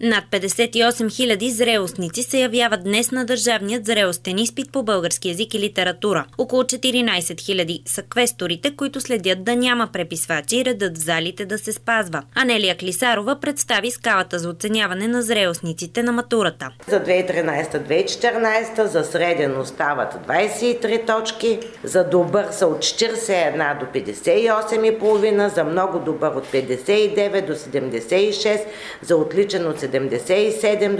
Над 58 000 зрелостници се явяват днес на държавният зрелостен изпит по български език и литература. Около 14 000 са квесторите, които следят да няма преписвачи и редът в залите да се спазва. Анелия Клисарова представи скалата за оценяване на зрелостниците на матурата. За 2013-2014 за среден остават 23 точки, за добър са от 41 до 58,5, за много добър от 59 до 76, за отличен от 77 до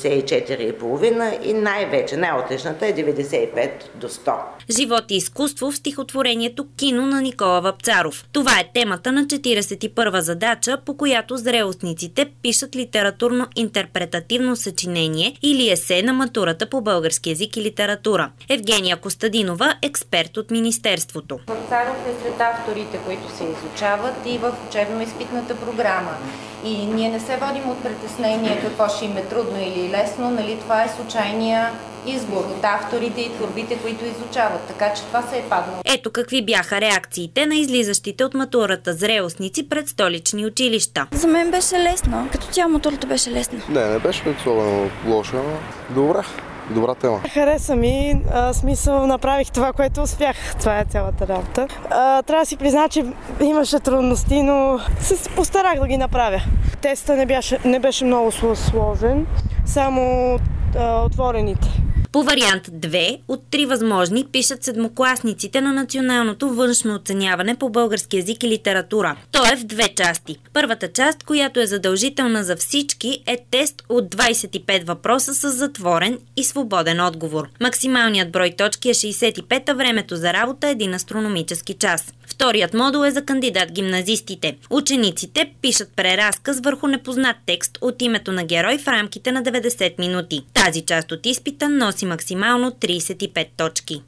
94,5 и най-отличната е 95 до 100. Живот и изкуство в стихотворението «Кино» на Никола Вапцаров. Това е темата на 41-а задача, по която зрелостниците пишат литературно-интерпретативно съчинение или есе на матурата по български език и литература. Евгения Костадинова, експерт от Министерството. Вапцаров е сред авторите, които се изучават и в учебно-изпитната програма. И ние не се водим от притеснение какво ще им е трудно или лесно, нали? Това е случайния избор от авторите и творбите, които изучават, така че това се е паднало. Ето какви бяха реакциите на излизащите от матурата зрелостници пред столични училища. За мен беше лесно. Като цяло матурата беше лесна. Не беше особено лоша, но добра тема. Хареса ми, смисъл направих това, което успях. Това е цялата работа. Трябва да си призна, че имаше трудности, но се постарах да ги направя. Тестът не беше много сложен, само отворените. По вариант 2 от 3 възможни пишат седмокласниците на националното външно оценяване по български език и литература. То е в 2 части. Първата част, която е задължителна за всички, е тест от 25 въпроса с затворен и свободен отговор. Максималният брой точки е 65, а времето за работа е 1 астрономически час. Вторият модул е за кандидат-гимназистите. Учениците пишат преразказ върху непознат текст от името на герой в рамките на 90 минути. Тази част от изпита носи максимално 35 точки.